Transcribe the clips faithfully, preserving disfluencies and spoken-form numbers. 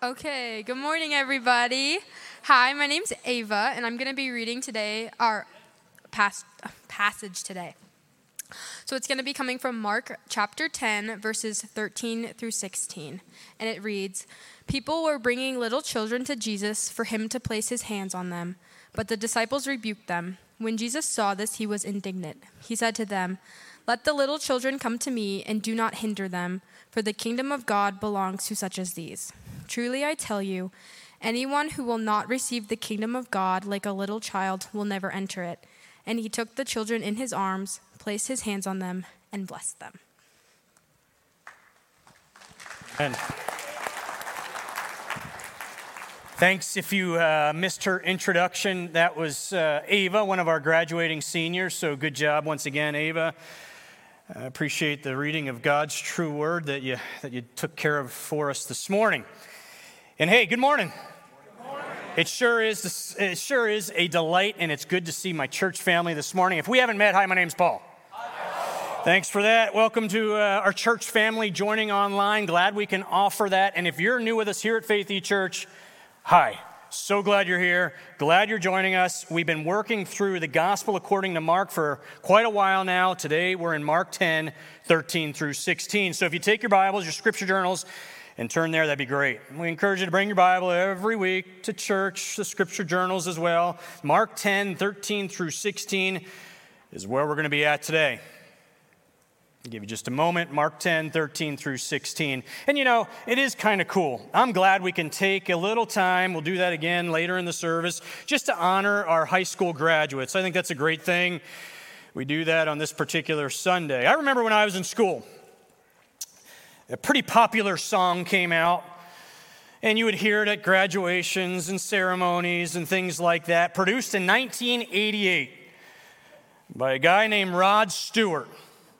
Okay, good morning, everybody. Hi, my name's Ava, and I'm going to be reading today our pas- passage today. So it's going to be coming from Mark chapter ten, verses thirteen through sixteen. And it reads, "People were bringing little children to Jesus for him to place his hands on them, but the disciples rebuked them. When Jesus saw this, he was indignant. He said to them, 'Let the little children come to me, and do not hinder them, for the kingdom of God belongs to such as these. Truly I tell you, anyone who will not receive the kingdom of God like a little child will never enter it.' And he took the children in his arms, placed his hands on them, and blessed them." And thanks if you uh, missed her introduction. That was uh, Ava, one of our graduating seniors. So good job once again, Ava. I appreciate the reading of God's true word that you that you took care of for us this morning. And hey, good morning. Good morning. It sure is. It sure is a delight, and it's good to see my church family this morning. If we haven't met, hi, my name's Paul. Hi. Thanks for that. Welcome to uh, our church family joining online. Glad we can offer that. And if you're new with us here at Faith E Church, hi. So glad you're here. Glad you're joining us. We've been working through the gospel according to Mark for quite a while now. Today we're in Mark ten, thirteen through sixteen. So if you take your Bibles, your scripture journals, and turn there, that'd be great. We encourage you to bring your Bible every week to church, the scripture journals as well. Mark ten, thirteen through sixteen is where we're going to be at today. I'll give you just a moment. Mark ten, thirteen through sixteen. And you know, it is kind of cool. I'm glad we can take a little time. We'll do that again later in the service, just to honor our high school graduates. I think that's a great thing. We do that on this particular Sunday. I remember when I was in school, a pretty popular song came out, and you would hear it at graduations and ceremonies and things like that, produced in nineteen eighty-eight by a guy named Rod Stewart.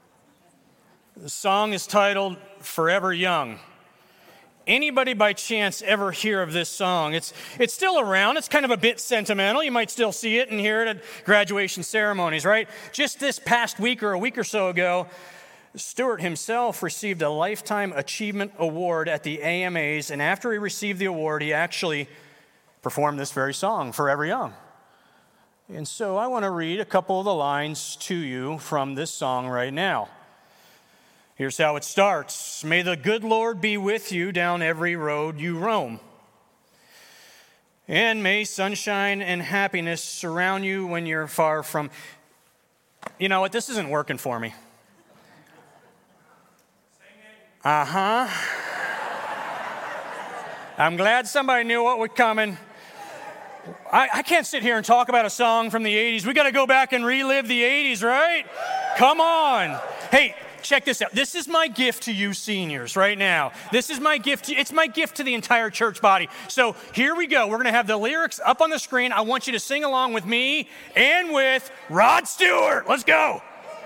The song is titled "Forever Young." Anybody by chance ever hear of this song? It's it's still around. It's kind of a bit sentimental. You might still see it and hear it at graduation ceremonies, right? Just this past week or a week or so ago, Stewart himself received a Lifetime Achievement Award at the A M As, and after he received the award, he actually performed this very song, "Forever Young." And so I want to read a couple of the lines to you from this song right now. Here's how it starts. "May the good Lord be with you down every road you roam. And may sunshine and happiness surround you when you're far from..." You know what? This isn't working for me. Uh-huh. I'm glad somebody knew what was coming. I, I can't sit here and talk about a song from the eighties. We got to go back and relive the eighties, right? Come on. Hey, check this out. This is my gift to you seniors right now. This is my gift. To, it's my gift to the entire church body. So here we go. We're going to have the lyrics up on the screen. I want you to sing along with me and with Rod Stewart. Let's go.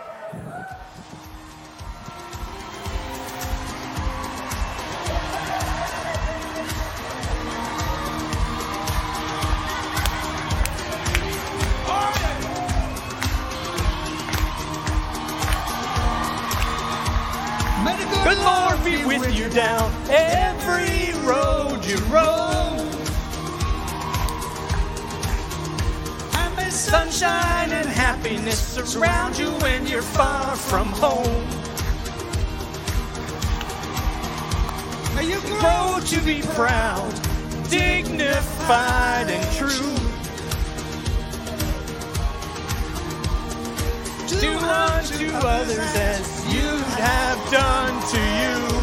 Good Lord be with you down every road you roam. And may sunshine and happiness surround you when you're far from home. May you grow to be proud, dignified and true. Do unto others as you'd have done to you.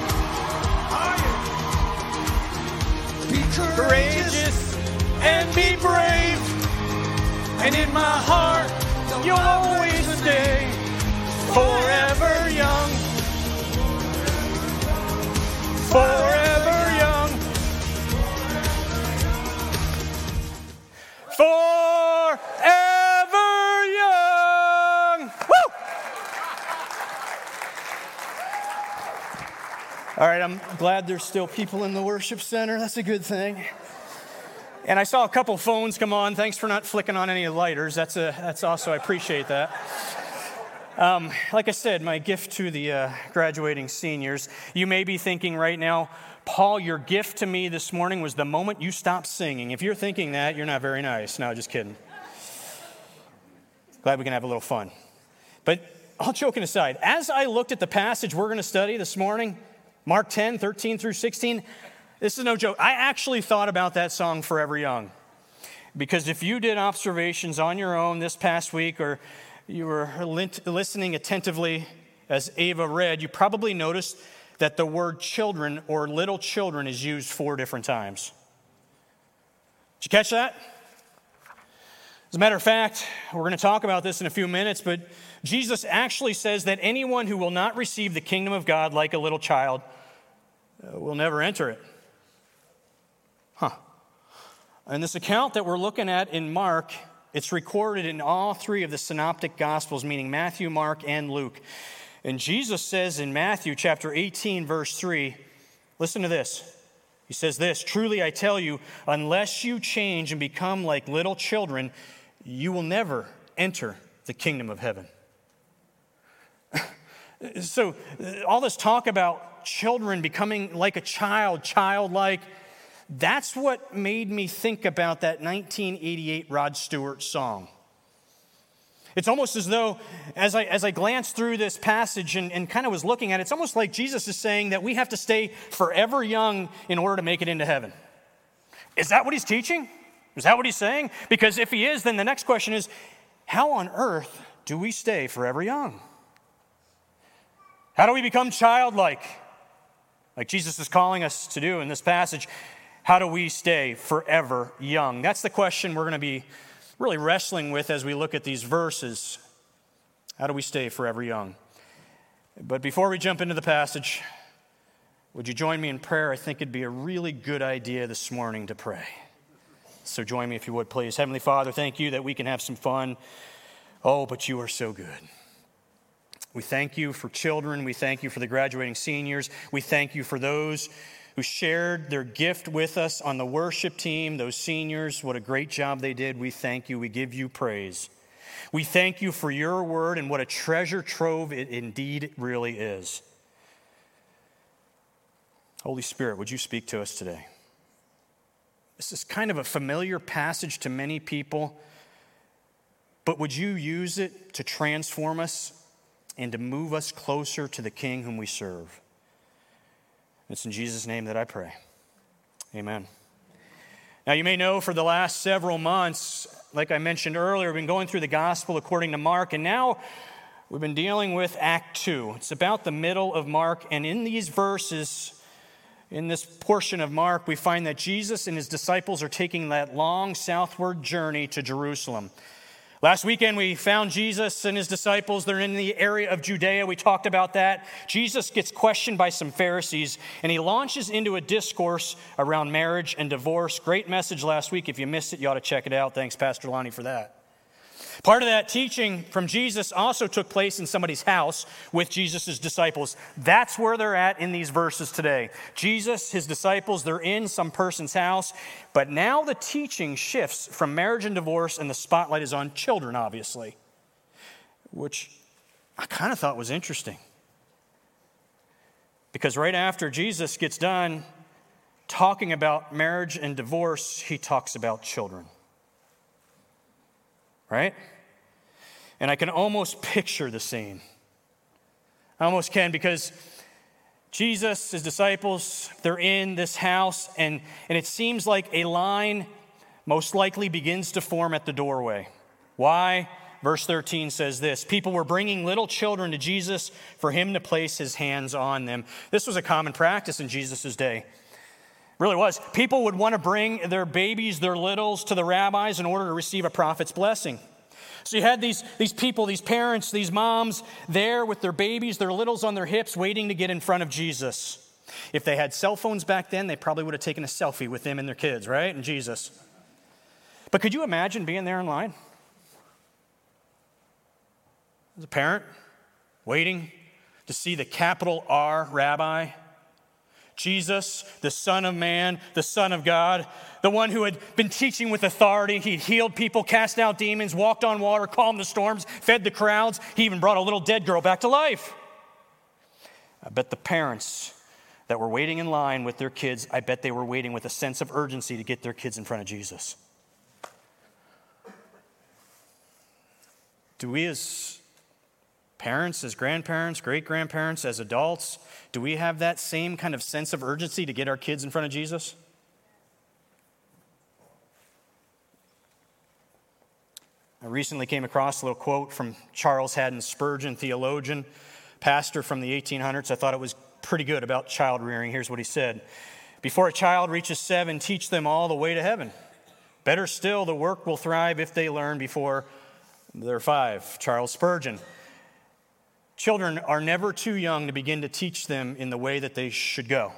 Be courageous and be brave. And in my heart, you'll always stay forever young. Forever young. Forever young. Woo! All right, I'm glad there's still people in the worship center. That's a good thing. And I saw a couple phones come on. Thanks for not flicking on any lighters. That's a that's also, I appreciate that. Um, like I said, my gift to the uh, graduating seniors. You may be thinking right now, Paul, your gift to me this morning was the moment you stopped singing. If you're thinking that, you're not very nice. No, just kidding. Glad we can have a little fun. But all joking aside, as I looked at the passage we're going to study this morning, Mark ten, thirteen through sixteen, this is no joke. I actually thought about that song, Forever Young. Because if you did observations on your own this past week, or you were listening attentively as Ava read, you probably noticed that the word children or little children is used four different times. Did you catch that? As a matter of fact, we're going to talk about this in a few minutes, but Jesus actually says that anyone who will not receive the kingdom of God like a little child uh, will never enter it. Huh. In this account that we're looking at in Mark, it's recorded in all three of the synoptic gospels, meaning Matthew, Mark, and Luke. And Jesus says in Matthew chapter eighteen, verse three, listen to this. He says this, "Truly I tell you, unless you change and become like little children, you will never enter the kingdom of heaven." So all this talk about children becoming like a child, childlike, that's what made me think about that nineteen eighty-eight Rod Stewart song. It's almost as though, as I as I glanced through this passage and, and kind of was looking at it, it's almost like Jesus is saying that we have to stay forever young in order to make it into heaven. Is that what he's teaching? Is that what he's saying? Because if he is, then the next question is, how on earth do we stay forever young? How do we become childlike, like Jesus is calling us to do in this passage? How do we stay forever young? That's the question we're going to be really wrestling with as we look at these verses. How do we stay forever young? But before we jump into the passage, would you join me in prayer? I think it'd be a really good idea this morning to pray. So join me if you would, please. Heavenly Father, thank you that we can have some fun. Oh, but you are so good. We thank you for children. We thank you for the graduating seniors. We thank you for those who shared their gift with us on the worship team, those seniors. What a great job they did. We thank you. We give you praise. We thank you for your word and what a treasure trove it indeed really is. Holy Spirit, would you speak to us today? This is kind of a familiar passage to many people, but would you use it to transform us and to move us closer to the King whom we serve? It's in Jesus' name that I pray. Amen. Now, you may know for the last several months, like I mentioned earlier, we've been going through the gospel according to Mark, and now we've been dealing with Act two. It's about the middle of Mark, and in these verses, in this portion of Mark, we find that Jesus and his disciples are taking that long southward journey to Jerusalem. Last weekend, we found Jesus and his disciples. They're in the area of Judea. We talked about that. Jesus gets questioned by some Pharisees, and he launches into a discourse around marriage and divorce. Great message last week. If you missed it, you ought to check it out. Thanks, Pastor Lonnie, for that. Part of that teaching from Jesus also took place in somebody's house with Jesus' disciples. That's where they're at in these verses today. Jesus, his disciples, they're in some person's house, but now the teaching shifts from marriage and divorce, and the spotlight is on children, obviously, which I kind of thought was interesting. Because right after Jesus gets done talking about marriage and divorce, he talks about children. Right? And I can almost picture the scene. I almost can, because Jesus, his disciples, they're in this house, and, and it seems like a line most likely begins to form at the doorway. Why? Verse thirteen says this: people were bringing little children to Jesus for him to place his hands on them. This was a common practice in Jesus' day. Really was. People would want to bring their babies, their littles, to the rabbis in order to receive a prophet's blessing. So you had these, these people, these parents, these moms there with their babies, their littles on their hips, waiting to get in front of Jesus. If they had cell phones back then, they probably would have taken a selfie with them and their kids, right? And Jesus. But could you imagine being there in line? As a parent, waiting to see the capital R rabbi, Jesus, the Son of Man, the Son of God, the one who had been teaching with authority. He'd healed people, cast out demons, walked on water, calmed the storms, fed the crowds. He even brought a little dead girl back to life. I bet the parents, that were waiting in line with their kids, I bet they were waiting with a sense of urgency to get their kids in front of Jesus. Do we as parents, as grandparents, great-grandparents, as adults, do we have that same kind of sense of urgency to get our kids in front of Jesus? I recently came across a little quote from Charles Haddon Spurgeon, theologian, pastor from the eighteen hundreds. I thought it was pretty good about child rearing. Here's what he said. Before a child reaches seven, teach them all the way to heaven. Better still, the work will thrive if they learn before they're five. Charles Spurgeon. Children are never too young to begin to teach them in the way that they should go.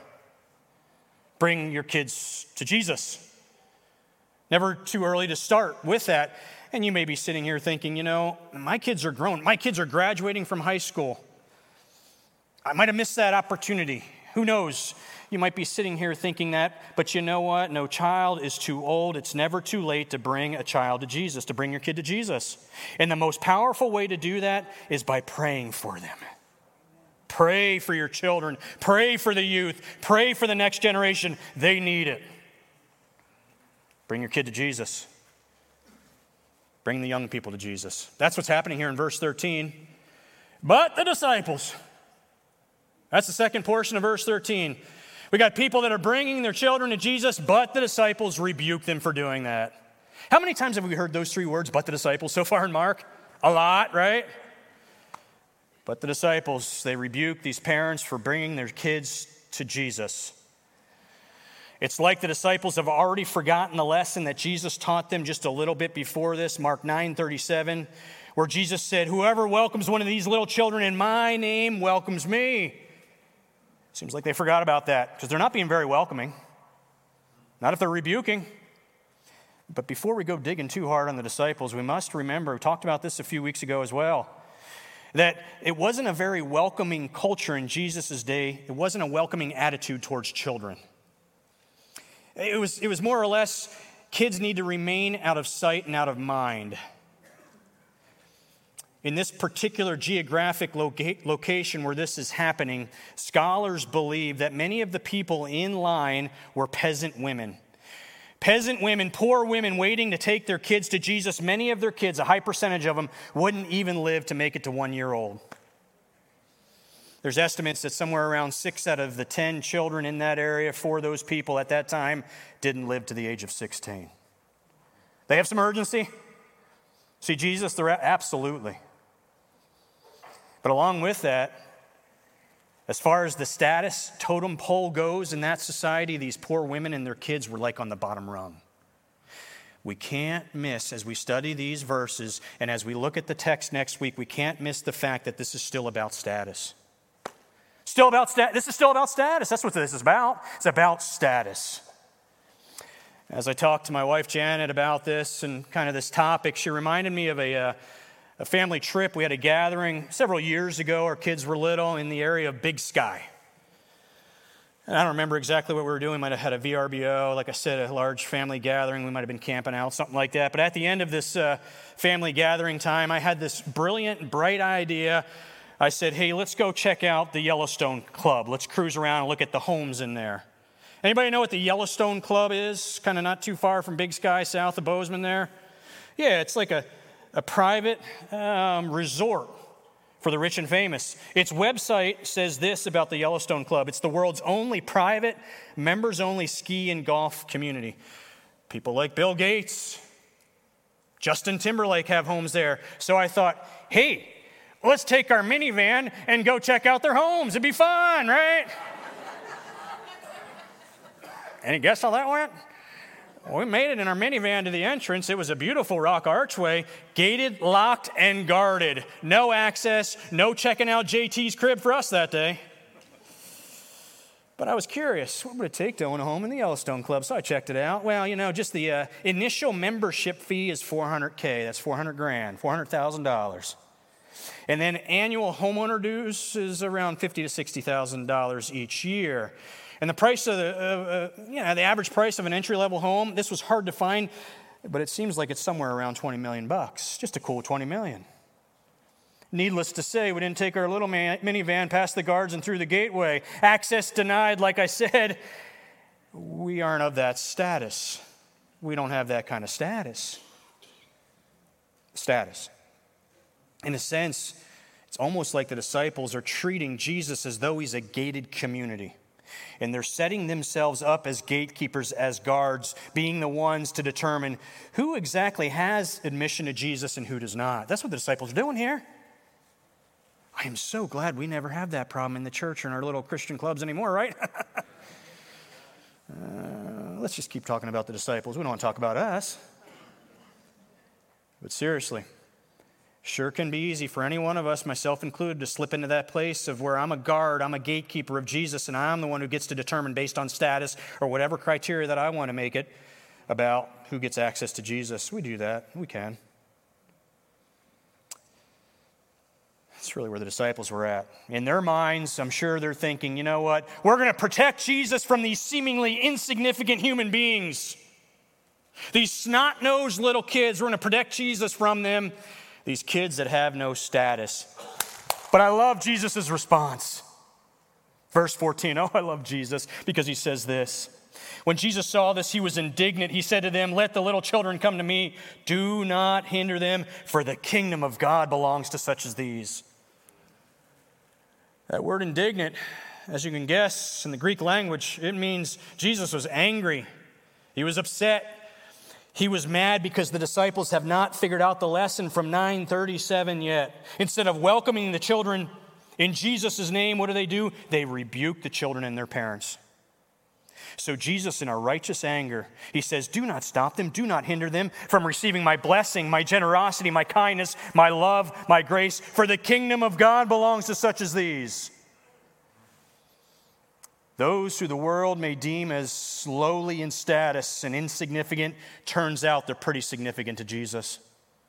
Bring your kids to Jesus. Never too early to start with that. And you may be sitting here thinking, you know, my kids are grown. My kids are graduating from high school. I might have missed that opportunity. Who knows? You might be sitting here thinking that, but you know what? No child is too old. It's never too late to bring a child to Jesus, to bring your kid to Jesus. And the most powerful way to do that is by praying for them. Pray for your children. Pray for the youth. Pray for the next generation. They need it. Bring your kid to Jesus. Bring the young people to Jesus. That's what's happening here in verse thirteen. But the disciples. That's the second portion of verse thirteen. We got people that are bringing their children to Jesus, but the disciples rebuke them for doing that. How many times have we heard those three words, but the disciples, so far in Mark? A lot, right? But the disciples, they rebuke these parents for bringing their kids to Jesus. It's like the disciples have already forgotten the lesson that Jesus taught them just a little bit before this, Mark nine thirty-seven, where Jesus said, whoever welcomes one of these little children in my name welcomes me. Seems like they forgot about that because they're not being very welcoming. Not if they're rebuking. But before we go digging too hard on the disciples, we must remember, we talked about this a few weeks ago as well, that it wasn't a very welcoming culture in Jesus' day. It wasn't a welcoming attitude towards children. It was, it was more or less, kids need to remain out of sight and out of mind. In this particular geographic loca- location where this is happening, scholars believe that many of the people in line were peasant women. Peasant women, poor women waiting to take their kids to Jesus. Many of their kids, a high percentage of them, wouldn't even live to make it to one year old. There's estimates that somewhere around six out of the ten children in that area for those people at that time didn't live to the age of sixteen. They have some urgency. See Jesus, they're absolutely. But along with that, as far as the status totem pole goes in that society, these poor women and their kids were like on the bottom rung. We can't miss, as we study these verses and as we look at the text next week, we can't miss the fact that this is still about status. Still about stat. This is still about status. That's what this is about. It's about status. As I talked to my wife Janet about this and kind of this topic, she reminded me of a, uh, a family trip. We had a gathering several years ago. Our kids were little in the area of Big Sky. And I don't remember exactly what we were doing. We might have had a V R B O, like I said, a large family gathering. We might have been camping out, something like that. But at the end of this uh, family gathering time, I had this brilliant, bright idea. I said, hey, let's go check out the Yellowstone Club. Let's cruise around and look at the homes in there. Anybody know what the Yellowstone Club is? Kind of not too far from Big Sky, south of Bozeman there. Yeah, it's like a, a private um, resort for the rich and famous. Its website says this about the Yellowstone Club. It's the world's only private, members-only ski and golf community. People like Bill Gates, Justin Timberlake have homes there. So I thought, hey, let's take our minivan and go check out their homes. It'd be fun, right? Any guess how that went? Well, we made it in our minivan to the entrance. It was a beautiful rock archway, gated, locked, and guarded. No access, no checking out J T's crib for us that day. But I was curious, what would it take to own a home in the Yellowstone Club? So I checked it out. Well, you know, just the uh, initial membership fee is four hundred K. That's four hundred grand, four hundred thousand dollars. And then annual homeowner dues is around fifty thousand to sixty thousand dollars each year. And the price of the, uh, uh, you know, the average price of an entry-level home, this was hard to find, but it seems like it's somewhere around twenty million bucks. Just a cool twenty million. Needless to say, we didn't take our little man, minivan past the guards and through the gateway. Access denied, like I said. We aren't of that status. We don't have that kind of status. Status. In a sense, it's almost like the disciples are treating Jesus as though he's a gated community. And they're setting themselves up as gatekeepers, as guards, being the ones to determine who exactly has admission to Jesus and who does not. That's what the disciples are doing here. I am so glad we never have that problem in the church or in our little Christian clubs anymore, right? uh, let's just keep talking about the disciples. We don't want to talk about us. But seriously, sure can be easy for any one of us, myself included, to slip into that place of where I'm a guard, I'm a gatekeeper of Jesus, and I'm the one who gets to determine based on status or whatever criteria that I want to make it about who gets access to Jesus. We do that. We can. That's really where the disciples were at. In their minds, I'm sure they're thinking, you know what? We're going to protect Jesus from these seemingly insignificant human beings. These snot-nosed little kids, we're going to protect Jesus from them. These kids that have no status. But I love Jesus' response. Verse fourteen, oh, I love Jesus because he says this. When Jesus saw this, he was indignant. He said to them, let the little children come to me. Do not hinder them, for the kingdom of God belongs to such as these. That word indignant, as you can guess, in the Greek language, it means Jesus was angry. He was upset. He was mad because the disciples have not figured out the lesson from nine thirty-seven yet. Instead of welcoming the children in Jesus' name, what do they do? They rebuke the children and their parents. So Jesus, in a righteous anger, he says, do not stop them, do not hinder them from receiving my blessing, my generosity, my kindness, my love, my grace, for the kingdom of God belongs to such as these. Those who the world may deem as lowly in status and insignificant, turns out they're pretty significant to Jesus.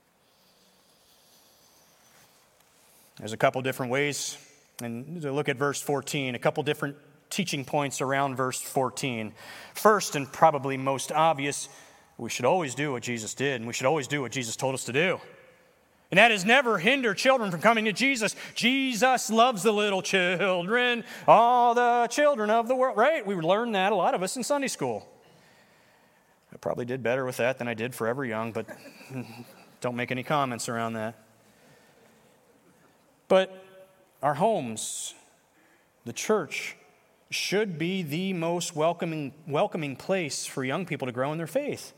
There's a couple different ways, and to look at verse fourteen, a couple different teaching points around verse fourteen. First, and probably most obvious, we should always do what Jesus did, and we should always do what Jesus told us to do. And that is never hinder children from coming to Jesus. Jesus loves the little children, all the children of the world. Right? We learned that, a lot of us, in Sunday school. I probably did better with that than I did Forever Young, but don't make any comments around that. But our homes, the church, should be the most welcoming, welcoming place for young people to grow in their faith.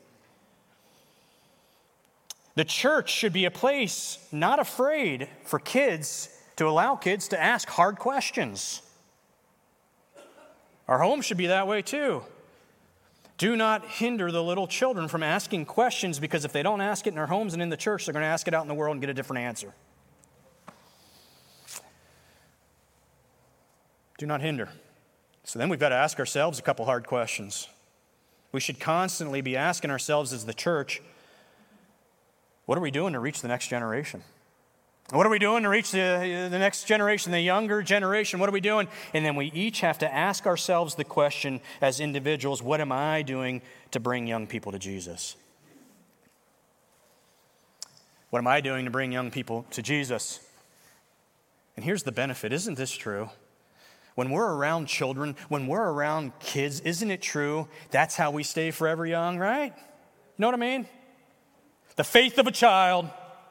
The church should be a place not afraid for kids to allow kids to ask hard questions. Our home should be that way too. Do not hinder the little children from asking questions, because if they don't ask it in their homes and in the church, they're going to ask it out in the world and get a different answer. Do not hinder. So then we've got to ask ourselves a couple hard questions. We should constantly be asking ourselves as the church, what are we doing to reach the next generation? What are we doing to reach the, the next generation, the younger generation? What are we doing? And then we each have to ask ourselves the question as individuals, what am I doing to bring young people to Jesus? What am I doing to bring young people to Jesus? And here's the benefit. Isn't this true? When we're around children, when we're around kids, isn't it true? That's how we stay forever young, right? You know what I mean? The faith of a child.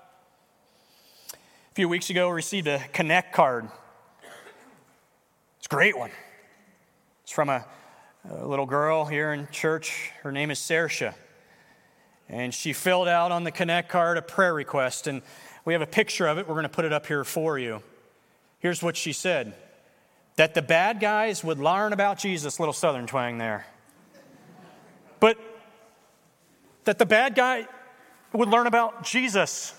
A few weeks ago, we received a Connect card. It's a great one. It's from a, a little girl here in church. Her name is Saoirse. And she filled out on the Connect card a prayer request. And we have a picture of it. We're going to put it up here for you. Here's what she said. That the bad guys would learn about Jesus. Little southern twang there. But that the bad guy would learn about Jesus.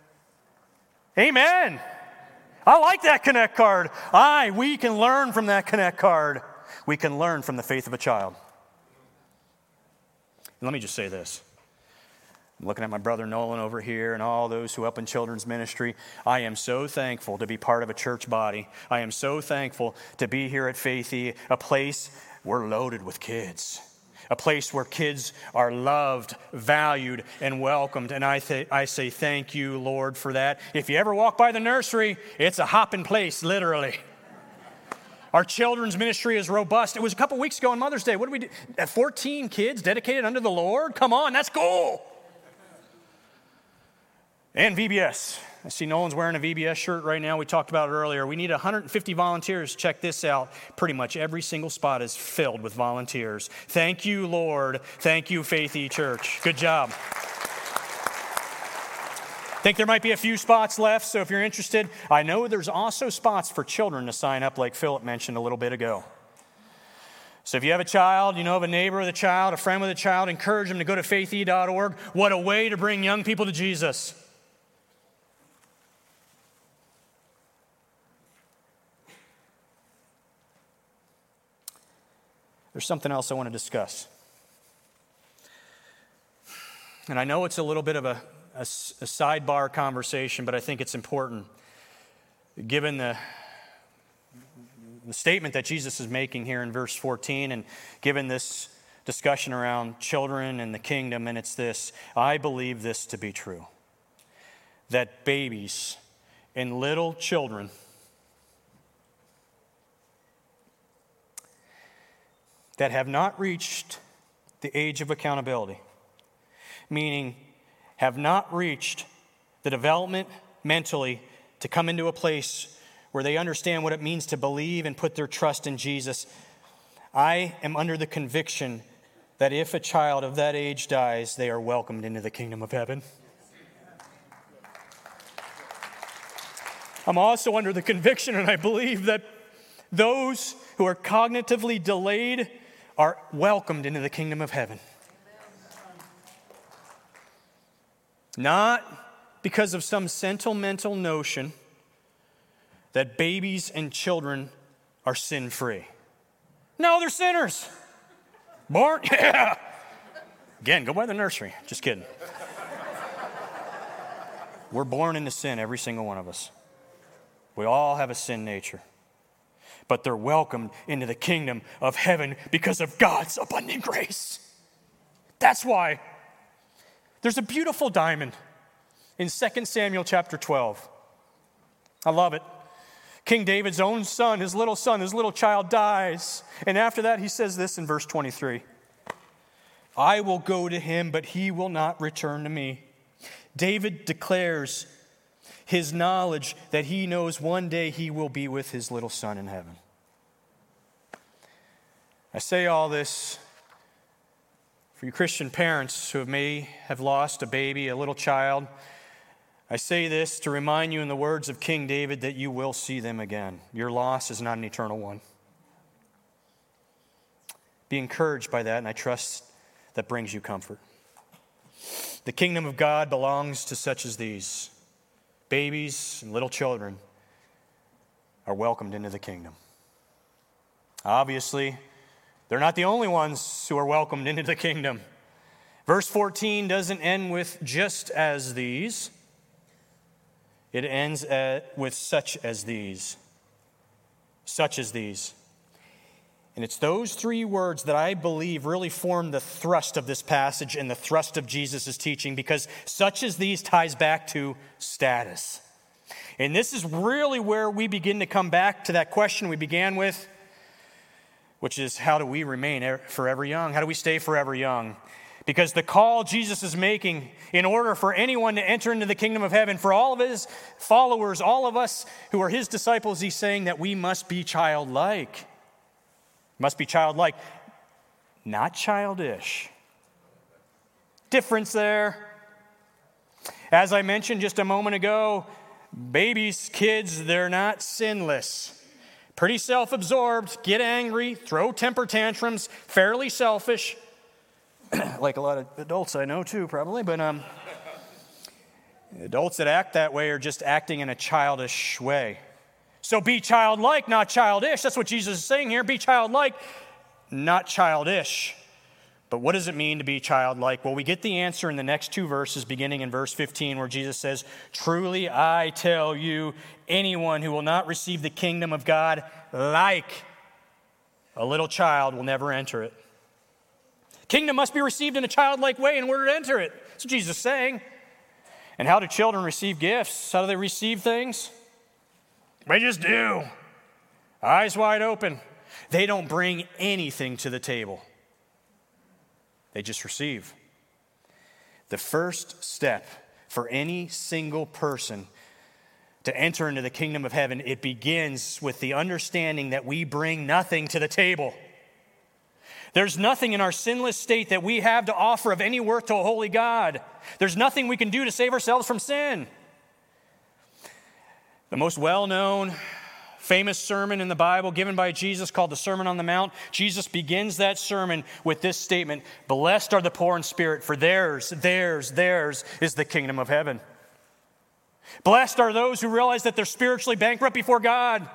Amen. I like that Connect card. I, we can learn from that Connect card. We can learn from the faith of a child. And let me just say this. I'm looking at my brother Nolan over here and all those who help in children's ministry. I am so thankful to be part of a church body. I am so thankful to be here at Faithy, a place we're loaded with kids. a place where kids are loved, valued, and welcomed. And I, th- I say thank you, Lord, for that. If you ever walk by the nursery, it's a hopping place, literally. Our children's ministry is robust. It was a couple weeks ago on Mother's Day. What did we do? At fourteen kids dedicated unto the Lord? Come on, that's cool. And V B S. I see Nolan's wearing a V B S shirt right now. We talked about it earlier. We need one hundred fifty volunteers. Check this out. Pretty much every single spot is filled with volunteers. Thank you, Lord. Thank you, Faith E Church. Good job. I think there might be a few spots left, so if you're interested, I know there's also spots for children to sign up, like Philip mentioned a little bit ago. So if you have a child, you know of a neighbor with a child, a friend with a child, encourage them to go to faith e dot org. What a way to bring young people to Jesus. There's something else I want to discuss. And I know it's a little bit of a, a, a sidebar conversation, but I think it's important. Given the, the statement that Jesus is making here in verse fourteen, and given this discussion around children and the kingdom, and it's this: I believe this to be true. That babies and little children that have not reached the age of accountability, meaning have not reached the development mentally to come into a place where they understand what it means to believe and put their trust in Jesus. I am under the conviction that if a child of that age dies, they are welcomed into the kingdom of heaven. I'm also under the conviction, and I believe, that those who are cognitively delayed are welcomed into the kingdom of heaven. Not because of some sentimental notion that babies and children are sin-free. No, they're sinners. Born, yeah. Again, go by the nursery. Just kidding. We're born into sin, every single one of us. We all have a sin nature. But they're welcomed into the kingdom of heaven because of God's abundant grace. That's why. There's a beautiful diamond in Second Samuel chapter twelve. I love it. King David's own son, his little son, his little child dies. And after that, he says this in verse twenty-three. I will go to him, but he will not return to me. David declares his knowledge that he knows one day he will be with his little son in heaven. I say all this for you Christian parents who may have lost a baby, a little child. I say this to remind you, in the words of King David, that you will see them again. Your loss is not an eternal one. Be encouraged by that, and I trust that brings you comfort. The kingdom of God belongs to such as these. Babies and little children are welcomed into the kingdom. Obviously, they're not the only ones who are welcomed into the kingdom. Verse fourteen doesn't end with just as these. It ends at, with such as these. Such as these. And it's those three words that I believe really form the thrust of this passage and the thrust of Jesus' teaching, because such as these ties back to status. And this is really where we begin to come back to that question we began with, which is, how do we remain forever young? How do we stay forever young? Because the call Jesus is making, in order for anyone to enter into the kingdom of heaven, for all of his followers, all of us who are his disciples, he's saying that we must be childlike. Must be childlike, not childish. Difference there. As I mentioned just a moment ago, babies, kids, they're not sinless. Pretty self-absorbed, get angry, throw temper tantrums, fairly selfish. Like a lot of adults I know too, probably. But um, adults that act that way are just acting in a childish way. So be childlike, not childish. That's what Jesus is saying here. Be childlike, not childish. But what does it mean to be childlike? Well, we get the answer in the next two verses, beginning in verse fifteen, where Jesus says, truly I tell you, anyone who will not receive the kingdom of God like a little child will never enter it. Kingdom must be received in a childlike way in order to enter it. That's what Jesus is saying. And how do children receive gifts? How do they receive things? They just do. Eyes wide open. They don't bring anything to the table. They just receive. The first step for any single person to enter into the kingdom of heaven, it begins with the understanding that we bring nothing to the table. There's nothing in our sinless state that we have to offer of any worth to a holy God. There's nothing we can do to save ourselves from sin. The most well-known, famous sermon in the Bible given by Jesus called the Sermon on the Mount, Jesus begins that sermon with this statement, "Blessed are the poor in spirit, for theirs, theirs, theirs is the kingdom of heaven." Blessed are those who realize that they're spiritually bankrupt before God.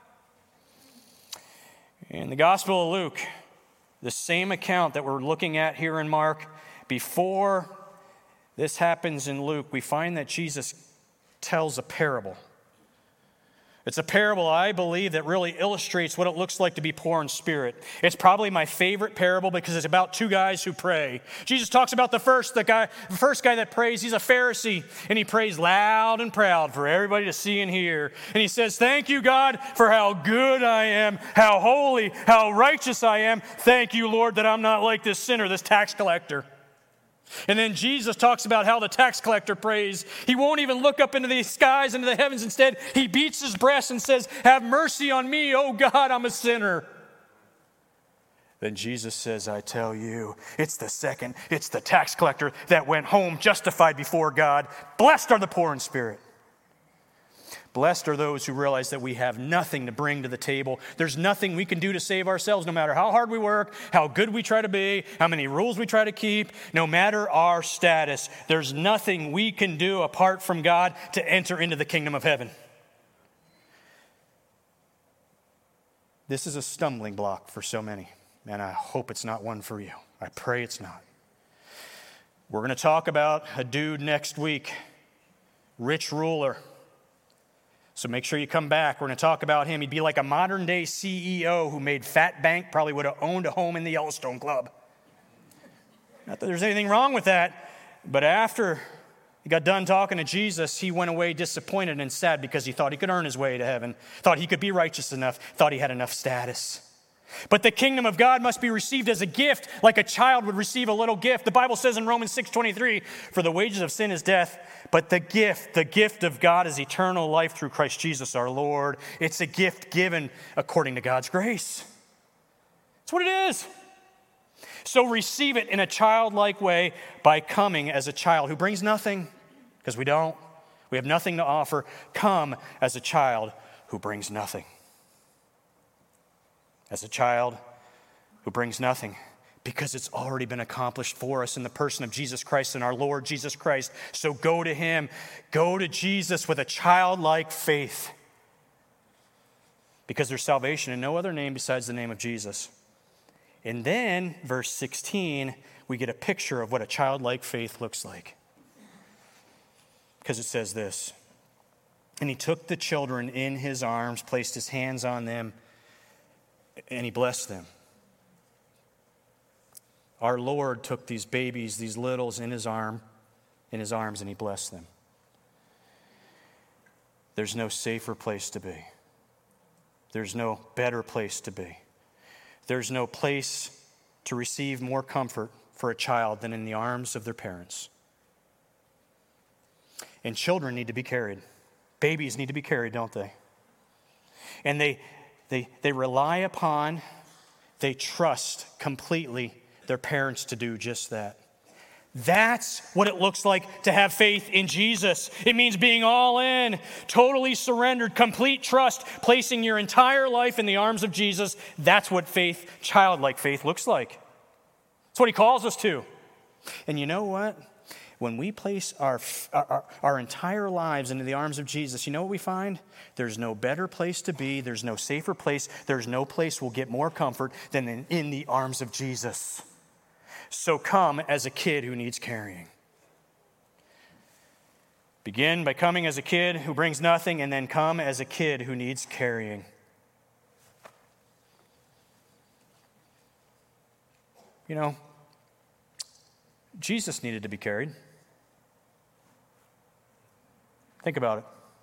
In the Gospel of Luke, the same account that we're looking at here in Mark, before this happens in Luke, we find that Jesus tells a parable. It's a parable, I believe, that really illustrates what it looks like to be poor in spirit. It's probably my favorite parable because it's about two guys who pray. Jesus talks about the first, the guy, the first guy that prays. He's a Pharisee, and he prays loud and proud for everybody to see and hear. And he says, "Thank you, God, for how good I am, how holy, how righteous I am. Thank you, Lord, that I'm not like this sinner, this tax collector." And then Jesus talks about how the tax collector prays. He won't even look up into the skies, into the heavens. Instead, he beats his breast and says, "Have mercy on me, oh God, I'm a sinner." Then Jesus says, "I tell you, it's the second, it's the tax collector that went home justified before God. Blessed are the poor in spirit." Blessed are those who realize that we have nothing to bring to the table. There's nothing we can do to save ourselves, no matter how hard we work, how good we try to be, how many rules we try to keep, no matter our status. There's nothing we can do apart from God to enter into the kingdom of heaven. This is a stumbling block for so many, and I hope it's not one for you. I pray it's not. We're going to talk about a dude next week, rich ruler. So make sure you come back. We're going to talk about him. He'd be like a modern day C E O who made fat bank, probably would have owned a home in the Yellowstone Club. Not that there's anything wrong with that, but after he got done talking to Jesus, he went away disappointed and sad because he thought he could earn his way to heaven, thought he could be righteous enough, thought he had enough status. But the kingdom of God must be received as a gift, like a child would receive a little gift. The Bible says in Romans six twenty-three, "For the wages of sin is death, but the gift, the gift of God is eternal life through Christ Jesus our Lord." It's a gift given according to God's grace. That's what it is. So receive it in a childlike way by coming as a child who brings nothing, because we don't. We have nothing to offer. Come as a child who brings nothing. As a child who brings nothing, because it's already been accomplished for us in the person of Jesus Christ and our Lord Jesus Christ. So go to him. Go to Jesus with a childlike faith, because there's salvation in no other name besides the name of Jesus. And then, verse sixteen, we get a picture of what a childlike faith looks like. Because it says this, "And he took the children in his arms, placed his hands on them, and he blessed them." Our Lord took these babies, these littles in his arm, in his arms, and he blessed them. There's no safer place to be. There's no better place to be. There's no place to receive more comfort for a child than in the arms of their parents. And children need to be carried. Babies need to be carried, don't they? And they They, they rely upon, they trust completely their parents to do just that. That's what it looks like to have faith in Jesus. It means being all in, totally surrendered, complete trust, placing your entire life in the arms of Jesus. That's what faith, childlike faith, looks like. That's what he calls us to. And you know what? When we place our, our, our entire lives into the arms of Jesus, you know what we find? There's no better place to be. There's no safer place. There's no place we'll get more comfort than in, in the arms of Jesus. So come as a kid who needs carrying. Begin by coming as a kid who brings nothing, and then come as a kid who needs carrying. You know, Jesus needed to be carried. Think about it.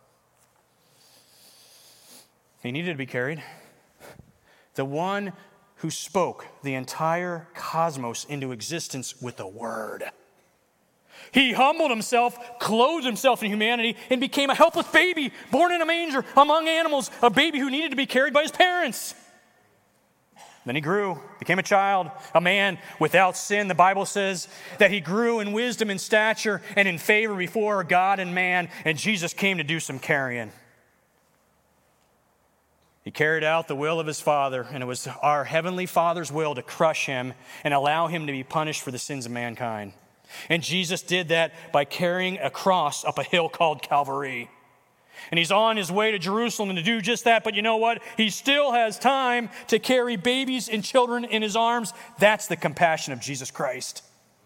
He needed to be carried. The one who spoke the entire cosmos into existence with a word. He humbled himself, clothed himself in humanity, and became a helpless baby born in a manger among animals, a baby who needed to be carried by his parents. Then he grew, became a child, a man without sin. The Bible says that he grew in wisdom and stature and in favor before God and man, and Jesus came to do some carrying. He carried out the will of his Father, and it was our Heavenly Father's will to crush him and allow him to be punished for the sins of mankind. And Jesus did that by carrying a cross up a hill called Calvary. And he's on his way to Jerusalem to do just that. But you know what? He still has time to carry babies and children in his arms. That's the compassion of Jesus Christ.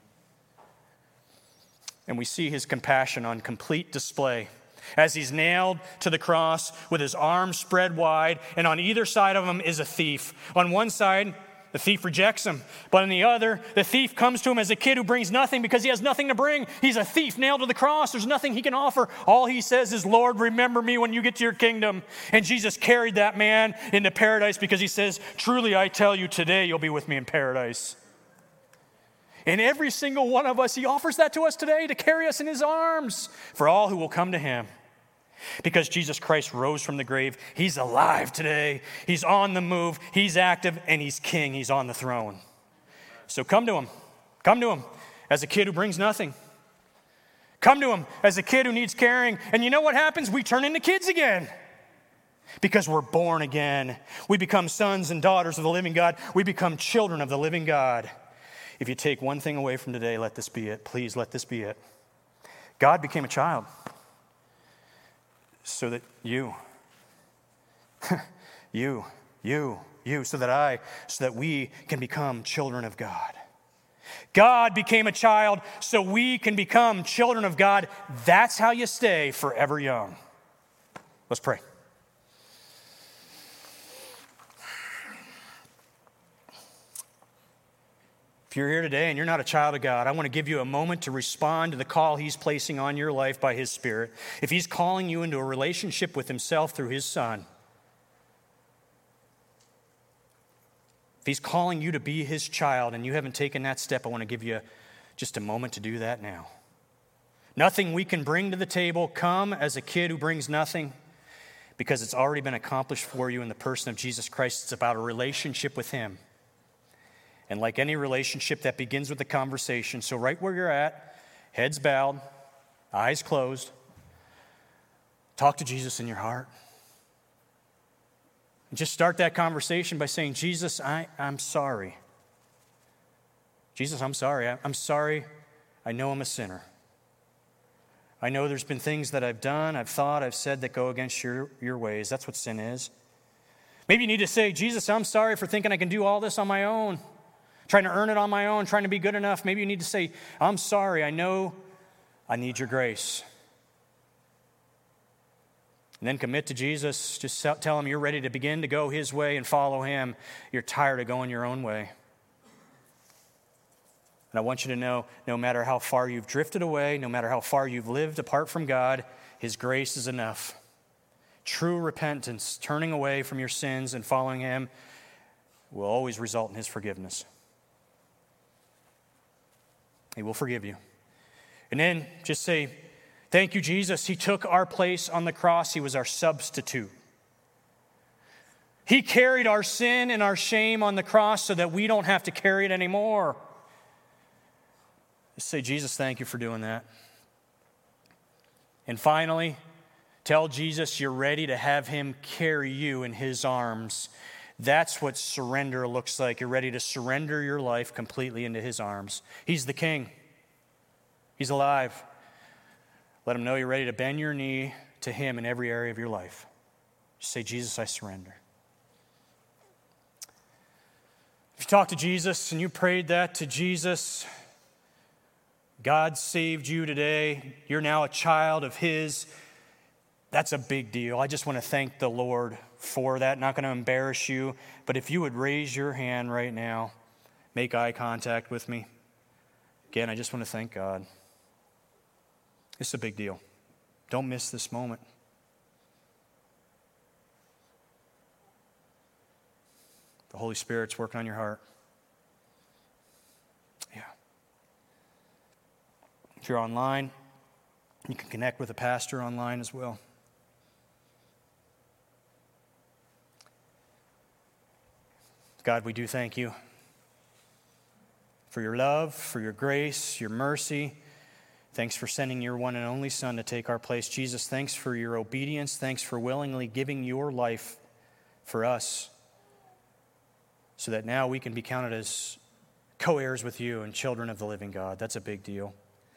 And we see his compassion on complete display as he's nailed to the cross with his arms spread wide. And on either side of him is a thief. On one side, the thief rejects him. But on the other, the thief comes to him as a kid who brings nothing because he has nothing to bring. He's a thief nailed to the cross. There's nothing he can offer. All he says is, Lord, remember me when you get to your kingdom. And Jesus carried that man into paradise because he says, truly, I tell you, today you'll be with me in paradise. And every single one of us, he offers that to us today to carry us in his arms for all who will come to him. Because Jesus Christ rose from the grave, he's alive today. He's on the move, he's active, and he's king. He's on the throne. So come to him. Come to him as a kid who brings nothing. Come to him as a kid who needs caring. And you know what happens? We turn into kids again. Because we're born again. We become sons and daughters of the living God. We become children of the living God. If you take one thing away from today, let this be it. Please let this be it. God became a child. So that you, you, you, you, so that I, so that we can become children of God. God became a child so we can become children of God. That's how you stay forever young. Let's pray. If you're here today and you're not a child of God, I want to give you a moment to respond to the call he's placing on your life by his Spirit. If he's calling you into a relationship with himself through his Son, if he's calling you to be his child and you haven't taken that step, I want to give you just a moment to do that now. Nothing we can bring to the table. Come as a kid who brings nothing because it's already been accomplished for you in the person of Jesus Christ. It's about a relationship with him. And like any relationship, that begins with a conversation. So right where you're at, heads bowed, eyes closed, talk to Jesus in your heart. And just start that conversation by saying, Jesus, I, I'm sorry. Jesus, I'm sorry. I, I'm sorry. I know I'm a sinner. I know there's been things that I've done, I've thought, I've said that go against your, your ways. That's what sin is. Maybe you need to say, Jesus, I'm sorry for thinking I can do all this on my own. Trying to earn it on my own, trying to be good enough. Maybe you need to say, I'm sorry, I know I need your grace. And then commit to Jesus. Just tell him you're ready to begin to go his way and follow him. You're tired of going your own way. And I want you to know, no matter how far you've drifted away, no matter how far you've lived apart from God, his grace is enough. True repentance, turning away from your sins and following him, will always result in his forgiveness. He will forgive you. And then just say, thank you, Jesus. He took our place on the cross. He was our substitute. He carried our sin and our shame on the cross so that we don't have to carry it anymore. Just say, Jesus, thank you for doing that. And finally, tell Jesus you're ready to have him carry you in his arms. That's what surrender looks like. You're ready to surrender your life completely into his arms. He's the king. He's alive. Let him know you're ready to bend your knee to him in every area of your life. Just say, Jesus, I surrender. If you talked to Jesus and you prayed that to Jesus, God saved you today. You're now a child of his. That's a big deal. I just want to thank the Lord for that. Not going to embarrass you, but if you would raise your hand right now, make eye contact with me. Again, I just want to thank God. It's a big deal. Don't miss this moment. The Holy Spirit's working on your heart. Yeah. If you're online, you can connect with a pastor online as well. God, we do thank you for your love, for your grace, your mercy. Thanks for sending your one and only Son to take our place. Jesus, thanks for your obedience. Thanks for willingly giving your life for us so that now we can be counted as co-heirs with you and children of the living God. That's a big deal.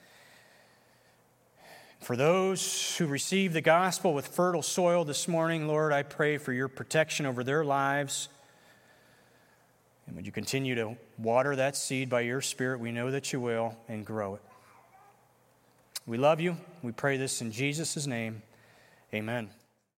For those who receive the gospel with fertile soil this morning, Lord, I pray for your protection over their lives. And would you continue to water that seed by your Spirit? We know that you will, and grow it. We love you. We pray this in Jesus' name. Amen.